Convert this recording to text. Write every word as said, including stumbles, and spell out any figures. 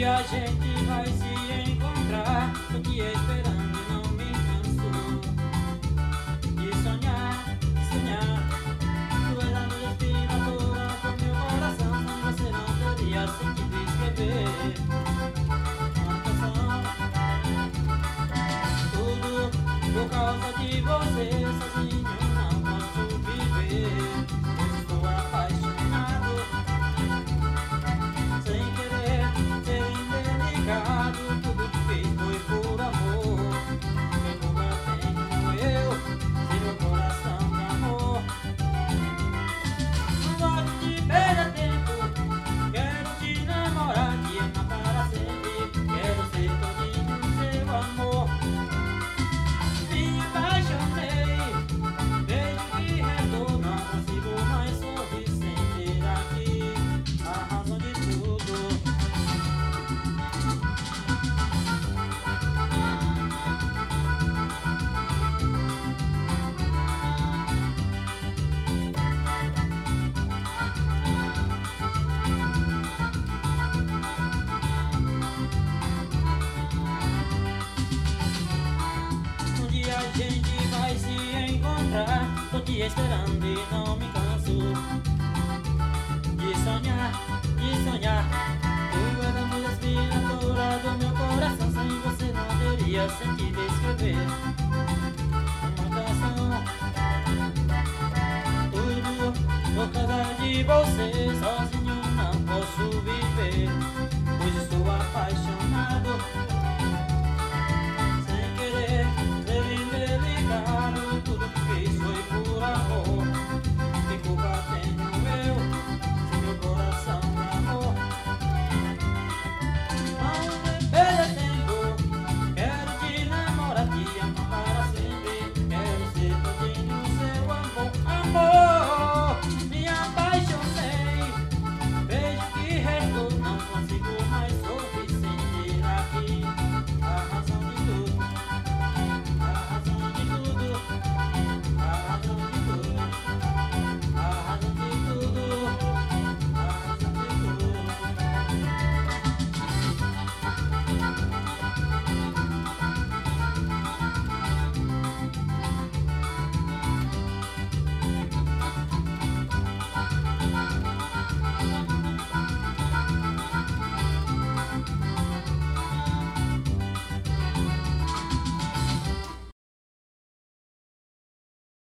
dia a gente vai se encontrar. Tô te esperando e não me canso de sonhar, de sonhar. Tu és a luz inspiradora do meu coração. Sem você não teria sentido escrever uma canção. Tudo por causa de você, sozinho não posso viver. Pois estou apaixonado, sem querer ser indelicado. Tudo que fez foi por amor. Meu lugar tenho eu, sem meu coração de amor. Não gosto de perder tempo, quero te namorar, te amar para sempre. Quero ser todinho seu amor. Me apaixonei, desde que restou, não consigo mais sorrir sem ter aqui a razão de tudo. Um dia a gente vai se encontrar. Tô te esperando e não me canso de sonhar, de sonhar. Tu és a luz inspiradora do meu coração. Sem você não teria sentido escrever uma canção. Tudo por causa de você, sozinho